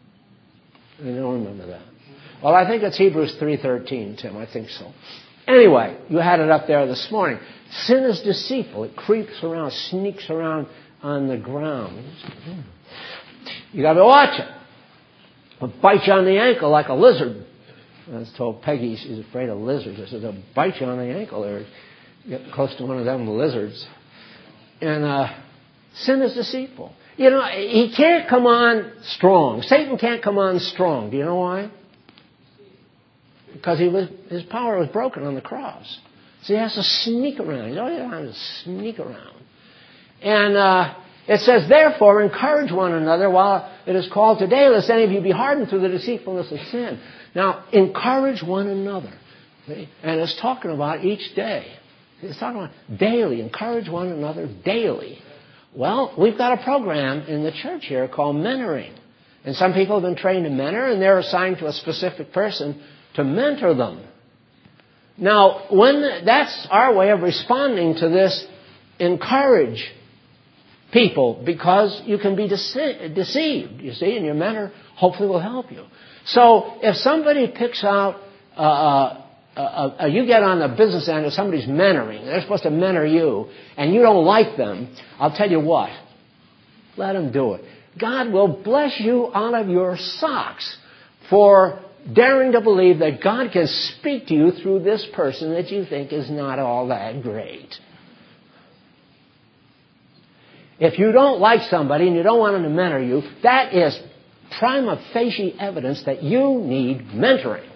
I don't remember that. Well, I think it's Hebrews 3:13, Tim. I think so. Anyway, you had it up there this morning. Sin is deceitful. It creeps around, sneaks around on the ground. You got to watch it. It'll bite you on the ankle like a lizard. I was told Peggy she's afraid of lizards. I said, they'll bite you on the ankle there. Get close to one of them lizards. And sin is deceitful. He can't come on strong. Satan can't come on strong. Do you know why? Because his power was broken on the cross. So he has to sneak around. He's always trying to sneak around. And it says, therefore, encourage one another while it is called today, lest any of you be hardened through the deceitfulness of sin. Now, encourage one another. See? And it's talking about each day. It's talking about daily. Encourage one another daily. Well, we've got a program in the church here called mentoring. And some people have been trained to mentor, and they're assigned to a specific person to mentor them. Now, that's our way of responding to this, encourage people, because you can be deceived, you see, and your mentor hopefully will help you. So if somebody picks out, you get on the business end of somebody's mentoring, they're supposed to mentor you, and you don't like them, I'll tell you what, let them do it. God will bless you out of your socks for daring to believe that God can speak to you through this person that you think is not all that great. If you don't like somebody and you don't want them to mentor you, that is prima facie evidence that you need mentoring.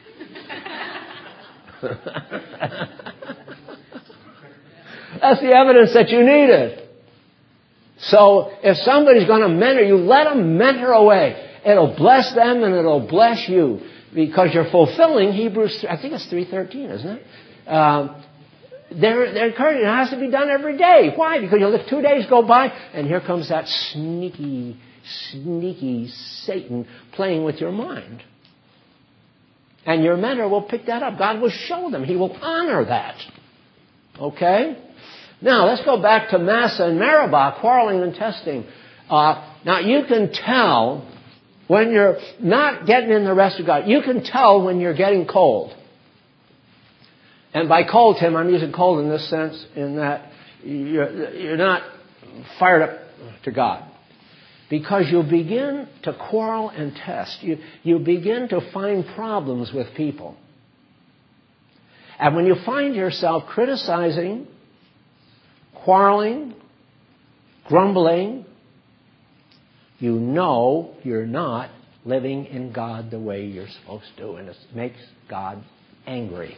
That's the evidence that you need it. So if somebody's going to mentor you, let them mentor away. It'll bless them and it'll bless you because you're fulfilling Hebrews, I think it's 3:13, isn't it? They're encouraging. It has to be done every day. Why? Because you'll let 2 days go by and here comes that sneaky Satan playing with your mind. And your mentor will pick that up. God will show them. He will honor that. Okay? Now, let's go back to Massa and Meribah, quarreling and testing. Now, you can tell when you're not getting in the rest of God. You can tell when you're getting cold. And by cold, Tim, I'm using cold in this sense, in that you're not fired up to God. Because you begin to quarrel and test. You begin to find problems with people. And when you find yourself criticizing, quarreling, grumbling, you know you're not living in God the way you're supposed to, and it makes God angry.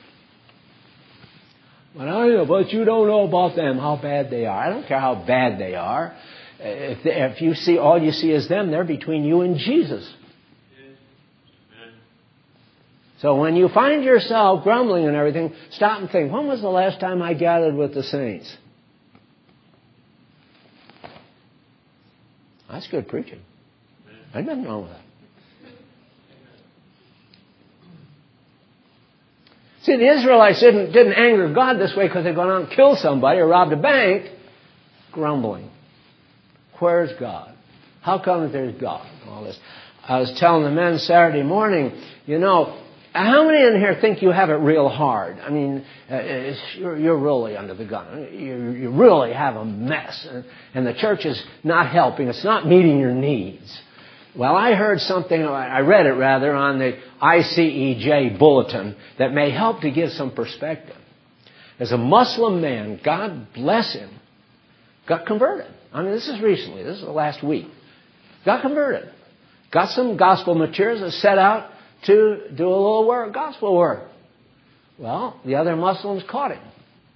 But you don't know about them, how bad they are. I don't care how bad they are. If you see, all you see is them, they're between you and Jesus. So when you find yourself grumbling and everything, stop and think, when was the last time I gathered with the saints? That's good preaching. There's nothing wrong with that. See, the Israelites didn't anger God this way because they'd gone out and killed somebody or robbed a bank. Grumbling. Where's God? How come there's God? All this. I was telling the men Saturday morning, how many in here think you have it real hard? I mean, you're really under the gun. You really have a mess. And the church is not helping. It's not meeting your needs. Well, I heard something, I read it rather, on the ICEJ bulletin that may help to give some perspective. There's a Muslim man, God bless him, got converted. I mean, this is recently. This is the last week. Got converted. Got some gospel materials and set out to do a little work, gospel work. Well, the other Muslims caught him.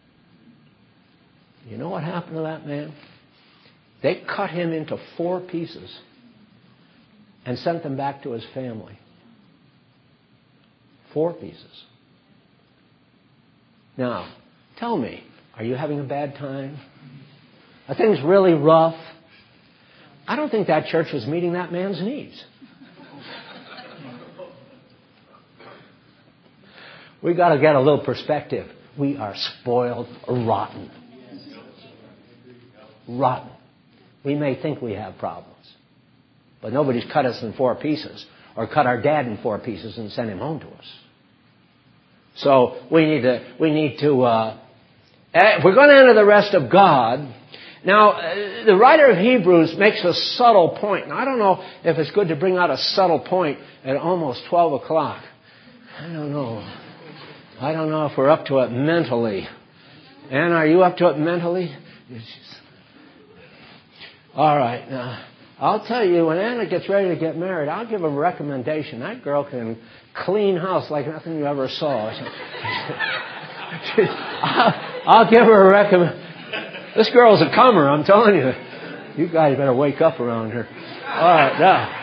You know what happened to that man? They cut him into 4 pieces and sent them back to his family. 4 pieces. Now, tell me, are you having a bad time? Are things really rough? I don't think that church was meeting that man's needs. We got to get a little perspective. We are spoiled rotten. Rotten. We may think we have problems, but nobody's cut us in 4 pieces or cut our dad in 4 pieces and sent him home to us. So we need to, if we're going to enter the rest of God. Now, the writer of Hebrews makes a subtle point. And I don't know if it's good to bring out a subtle point at almost 12 o'clock. I don't know. I don't know if we're up to it mentally. Anna, are you up to it mentally? All right. Now, I'll tell you, when Anna gets ready to get married, I'll give a recommendation. That girl can clean house like nothing you ever saw. I'll give her a recommendation. This girl's a comer, I'm telling you. You guys better wake up around her. All right, now.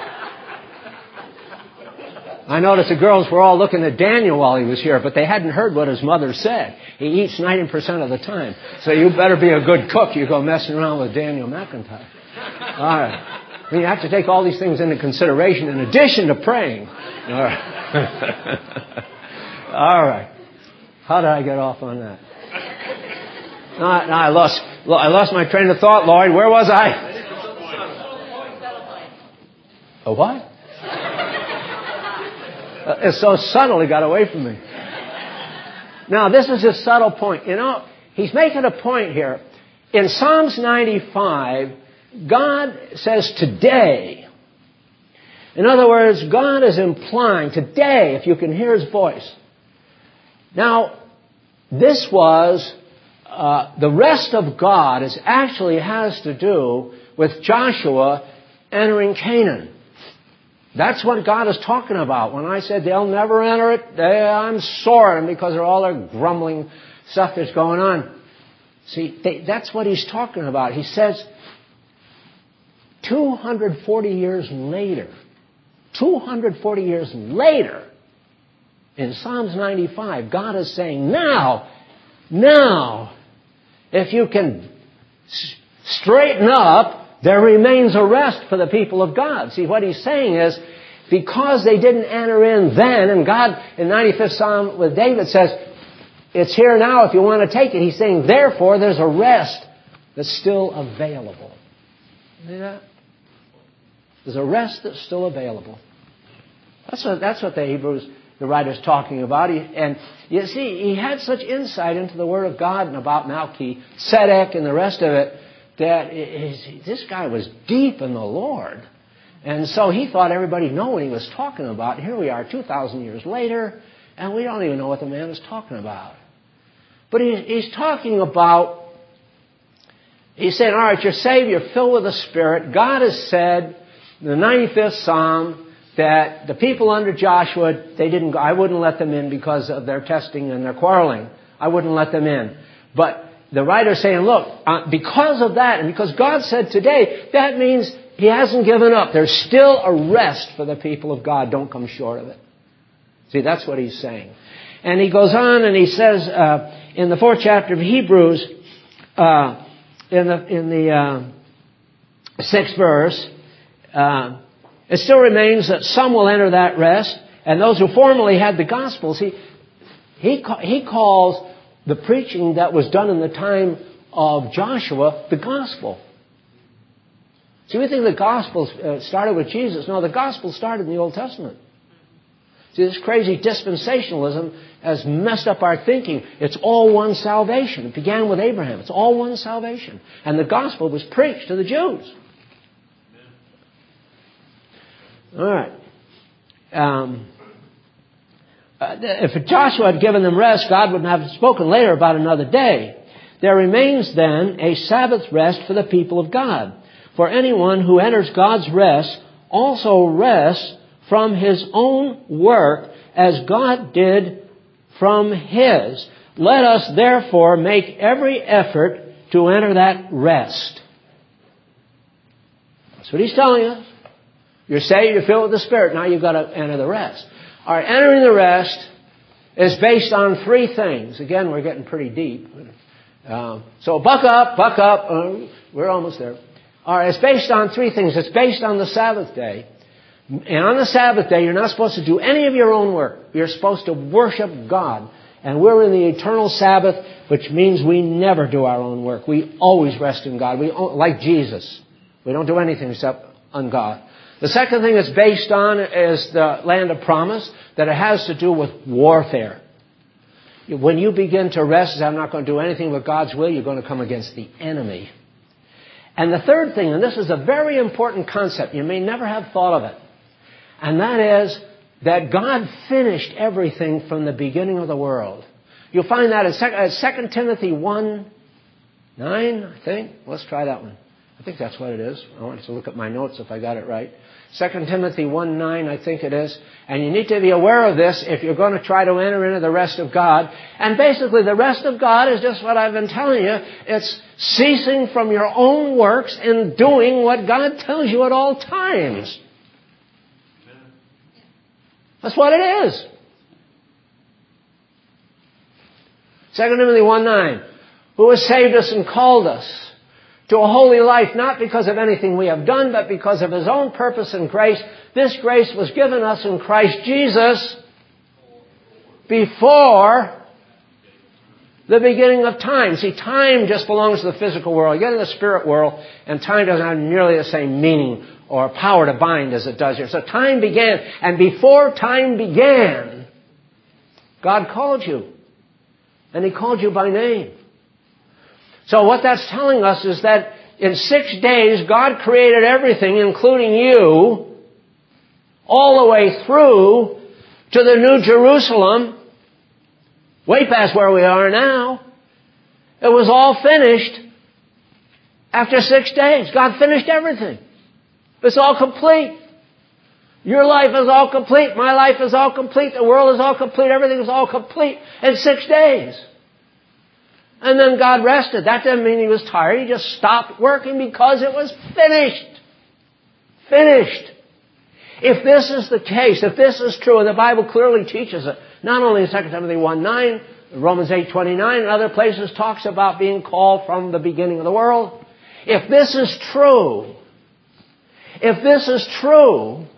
I noticed the girls were all looking at Daniel while he was here, but they hadn't heard what his mother said. He eats 90% of the time. So you better be a good cook. You go messing around with Daniel McIntyre. All right. I mean, you have to take all these things into consideration in addition to praying. All right. All right. How did I get off on that? No, I lost my train of thought, Lloyd. Where was I? A what? It's so subtle, it got away from me. Now, this is a subtle point. He's making a point here. In Psalms 95, God says today. In other words, God is implying today, if you can hear His voice. Now, this was... the rest of God actually has to do with Joshua entering Canaan. That's what God is talking about. When I said they'll never enter it, I'm sore at them because of all their grumbling stuff that's going on. See, that's what He's talking about. He says 240 years later, in Psalms 95, God is saying, now, if you can straighten up, there remains a rest for the people of God. See, what He's saying is, because they didn't enter in then, and God in 95th Psalm with David says, It's here now if you want to take it. He's saying, therefore, there's a rest that's still available. See that? There's a rest that's still available. That's what the writer's talking about. And you see, he had such insight into the Word of God and about Melchizedek and the rest of it that this guy was deep in the Lord. And so he thought everybody knew what he was talking about. Here we are 2,000 years later, and we don't even know what the man is talking about. But he's talking about, he's saying, all right, you're saved, you're filled with the Spirit. God has said in the 95th Psalm that the people under Joshua, I wouldn't let them in because of their testing and their quarreling. I wouldn't let them in. But the writer's saying, look, because of that, and because God said today, that means He hasn't given up. There's still a rest for the people of God. Don't come short of it. See, that's what he's saying. And he goes on and he says in the 4th chapter of Hebrews, in the 6th verse, it still remains that some will enter that rest, and those who formerly had the gospel. See, he calls the preaching that was done in the time of Joshua the gospel. See, we think the gospel started with Jesus. No, the gospel started in the Old Testament. See, this crazy dispensationalism has messed up our thinking. It's all one salvation. It began with Abraham. It's all one salvation. And the gospel was preached to the Jews. All right. If Joshua had given them rest, God wouldn't have spoken later about another day. There remains then a Sabbath rest for the people of God. For anyone who enters God's rest also rests from his own work as God did from His. Let us therefore make every effort to enter that rest. That's what he's telling us. You're saved, you're filled with the Spirit. Now you've got to enter the rest. All right, entering the rest is based on 3 things. Again, we're getting pretty deep. So buck up. We're almost there. All right, it's based on 3 things. It's based on the Sabbath day. And on the Sabbath day, you're not supposed to do any of your own work. You're supposed to worship God. And we're in the eternal Sabbath, which means we never do our own work. We always rest in God. Like Jesus. We don't do anything except on God. The second thing it's based on is the land of promise, that it has to do with warfare. When you begin to rest, I'm not going to do anything with God's will, you're going to come against the enemy. And the third thing, and this is a very important concept, you may never have thought of it, and that is that God finished everything from the beginning of the world. You'll find that in 2 Timothy 1:9, I think. Let's try that one. I think that's what it is. I want to look at my notes if I got it right. 2 Timothy 1:9, I think it is. And you need to be aware of this if you're going to try to enter into the rest of God. And basically the rest of God is just what I've been telling you. It's ceasing from your own works and doing what God tells you at all times. That's what it is. 2 Timothy 1:9. Who has saved us and called us to a holy life, not because of anything we have done, but because of His own purpose and grace. This grace was given us in Christ Jesus before the beginning of time. See, time just belongs to the physical world. You get in the spirit world, and time doesn't have nearly the same meaning or power to bind as it does here. So time began, and before time began, God called you. And He called you by name. So what that's telling us is that in 6 days, God created everything, including you, all the way through to the New Jerusalem, way past where we are now. It was all finished after 6 days. God finished everything. It's all complete. Your life is all complete. My life is all complete. The world is all complete. Everything is all complete in 6 days. And then God rested. That doesn't mean He was tired. He just stopped working because it was finished. Finished. If this is the case, if this is true, and the Bible clearly teaches it, not only in 2 Timothy 1:9, Romans 8:29, and other places talks about being called from the beginning of the world. If this is true,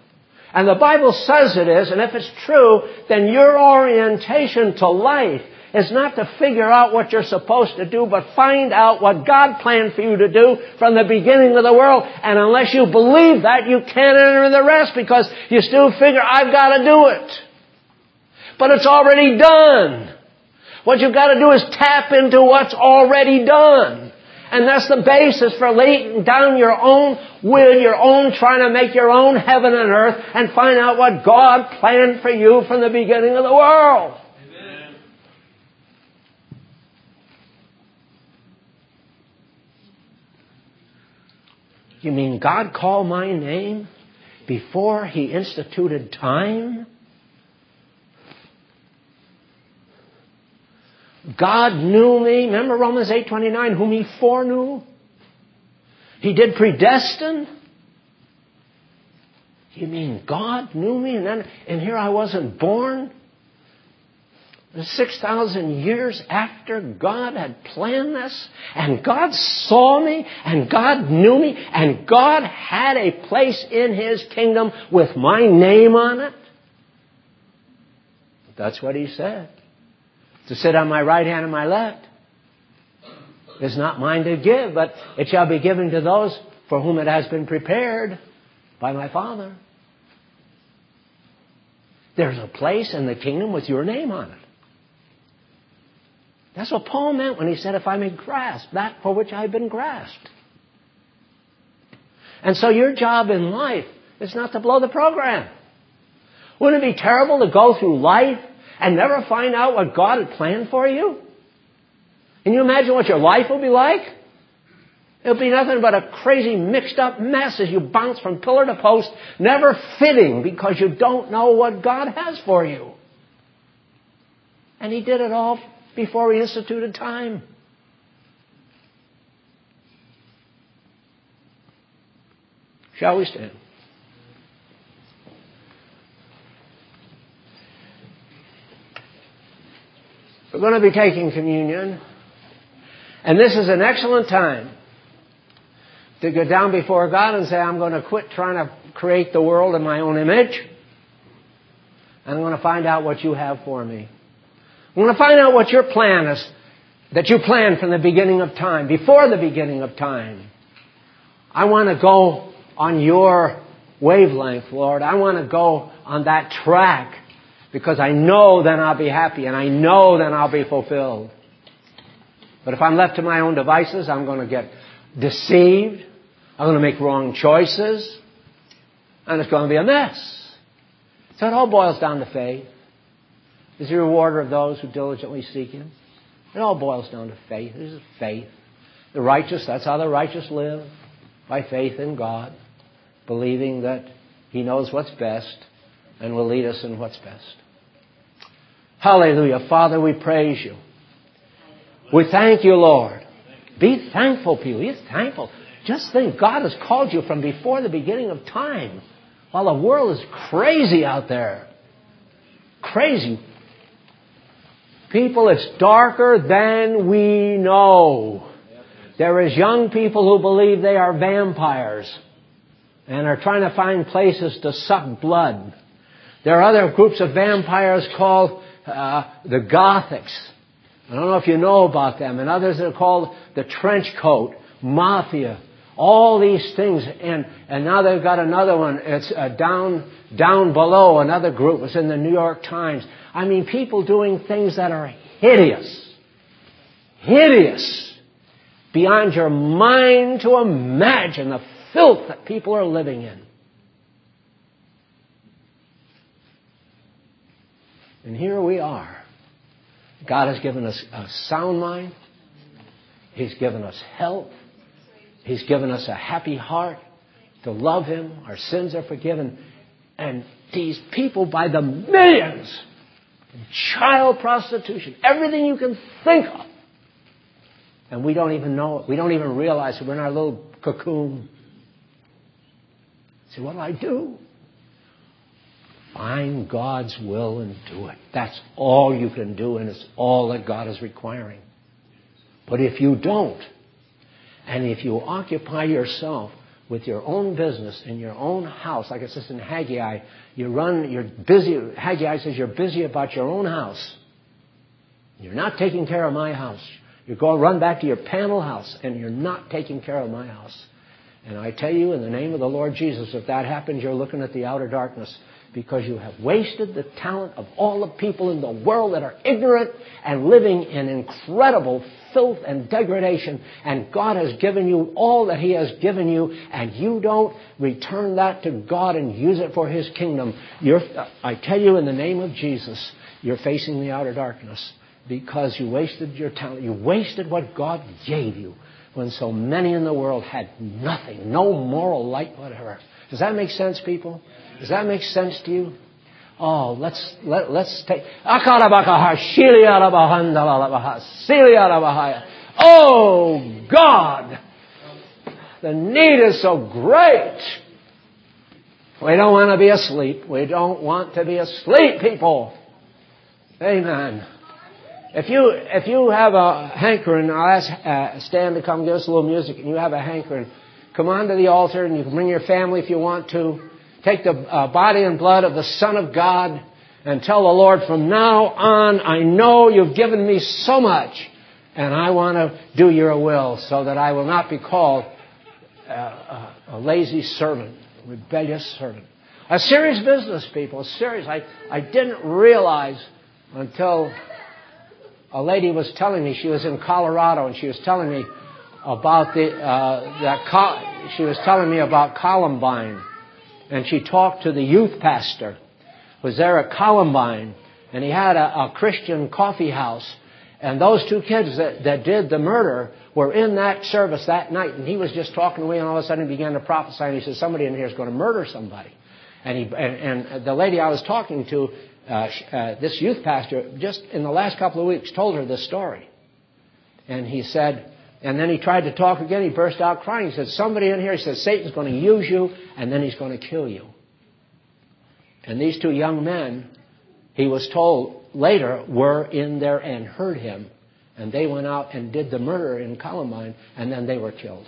and the Bible says it is, and if it's true, then your orientation to life is not to figure out what you're supposed to do, but find out what God planned for you to do from the beginning of the world. And unless you believe that, you can't enter the rest because you still figure, I've got to do it. But it's already done. What you've got to do is tap into what's already done. And that's the basis for laying down your own will, your own trying to make your own heaven and earth and find out what God planned for you from the beginning of the world. Amen. You mean God called my name before He instituted time? God knew me. Remember Romans 8:29, whom He foreknew? He did predestine. You mean God knew me and here I wasn't born? 6,000 years after God had planned this, and God saw me, and God knew me, and God had a place in His kingdom with my name on it? That's what He said. To sit on my right hand and my left is not mine to give, but it shall be given to those for whom it has been prepared by my Father. There's a place in the kingdom with your name on it. That's what Paul meant when he said, if I may grasp that for which I have been grasped. And so your job in life is not to blow the program. Wouldn't it be terrible to go through life and never find out what God had planned for you? Can you imagine what your life will be like? It'll be nothing but a crazy mixed up mess as you bounce from pillar to post, never fitting because you don't know what God has for you. And He did it all before He instituted time. Shall we stand? We're going to be taking communion. And this is an excellent time to go down before God and say, I'm going to quit trying to create the world in my own image. And I'm going to find out what You have for me. I'm going to find out what Your plan is, that You planned from the beginning of time, before the beginning of time. I want to go on Your wavelength, Lord. I want to go on that track. Because I know then I'll be happy and I know then I'll be fulfilled. But if I'm left to my own devices, I'm going to get deceived. I'm going to make wrong choices. And it's going to be a mess. So it all boils down to faith. Is the rewarder of those who diligently seek Him. It all boils down to faith. This is faith. The righteous, that's how the righteous live. By faith in God. Believing that He knows what's best and will lead us in what's best. Hallelujah. Father, we praise You. We thank You, Lord. Be thankful, people. Be thankful. Just think, God has called you from before the beginning of time. While the world is crazy out there. Crazy. People, it's darker than we know. There is young people who believe they are vampires and are trying to find places to suck blood. There are other groups of vampires called the Gothics. I don't know if you know about them. And others that are called the trench coat, mafia, all these things. And now they've got another one. It's down below, another group. It's in the New York Times. I mean, people doing things that are hideous. Hideous. Beyond your mind to imagine the filth that people are living in. And here we are. God has given us a sound mind. He's given us health. He's given us a happy heart to love Him. Our sins are forgiven. And these people by the millions, child prostitution, everything you can think of. And we don't even know it. We don't even realize it. We're in our little cocoon. So what do I do? Find God's will and do it. That's all you can do, and it's all that God is requiring. But if you don't, and if you occupy yourself with your own business in your own house, like it says in Haggai, you're busy. Haggai says you're busy about your own house. You're not taking care of my house. You're going to run back to your panel house, and you're not taking care of my house. And I tell you, in the name of the Lord Jesus, if that happens, you're looking at the outer darkness, because you have wasted the talent of all the people in the world that are ignorant and living in incredible filth and degradation. And God has given you all that He has given you, and you don't return that to God and use it for His kingdom. I tell you, in the name of Jesus, you're facing the outer darkness, because you wasted your talent. You wasted what God gave you, when so many in the world had nothing, no moral light whatever. Does that make sense, people? Does that make sense to you? Oh, let's take... Oh, God! The need is so great. We don't want to be asleep. We don't want to be asleep, people. Amen. If you have a hankering, I'll ask Stan to come give us a little music, and you have a hankering, come on to the altar, and you can bring your family if you want to. Take the body and blood of the Son of God and tell the Lord, from now on, I know you've given me so much, and I want to do your will, so that I will not be called a lazy servant, a rebellious servant. A serious business, people, serious. I didn't realize until a lady was telling me, she was in Colorado, and she was telling me about she was telling me about Columbine. And she talked to the youth pastor who was there at Columbine, and he had a Christian coffee house. And those two kids that did the murder were in that service that night. And he was just talking to me, and all of a sudden he began to prophesy. And he said, somebody in here is going to murder somebody. And the lady I was talking to, this youth pastor, just in the last couple of weeks, told her this story. And he said... And then he tried to talk again. He burst out crying. He said, somebody in here, he said, Satan's going to use you, and then he's going to kill you. And these two young men, he was told later, were in there and heard him. And they went out and did the murder in Columbine, and then they were killed.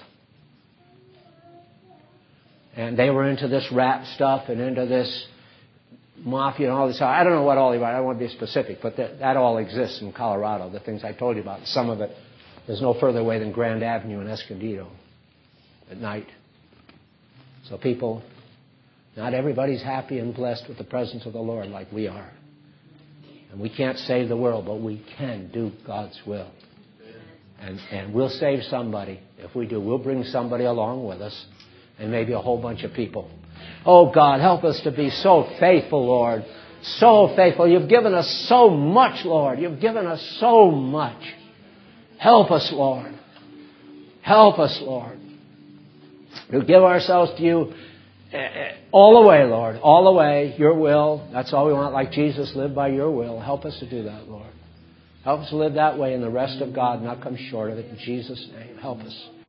And they were into this rap stuff and into this mafia and all this. I don't know what all about. I don't want to be specific, but that all exists in Colorado, the things I told you about. Some of it is no further away than Grand Avenue in Escondido at night. So people, not everybody's happy and blessed with the presence of the Lord like we are. And we can't save the world, but we can do God's will. And we'll save somebody. If we do, we'll bring somebody along with us, and maybe a whole bunch of people. Oh, God, help us to be so faithful, Lord. So faithful. You've given us so much, Lord. You've given us so much. Help us, Lord. Help us, Lord. To give ourselves to you all the way, Lord. All the way. Your will. That's all we want. Like Jesus lived by your will. Help us to do that, Lord. Help us to live that way, and the rest of God not come short of it. In Jesus' name, help us.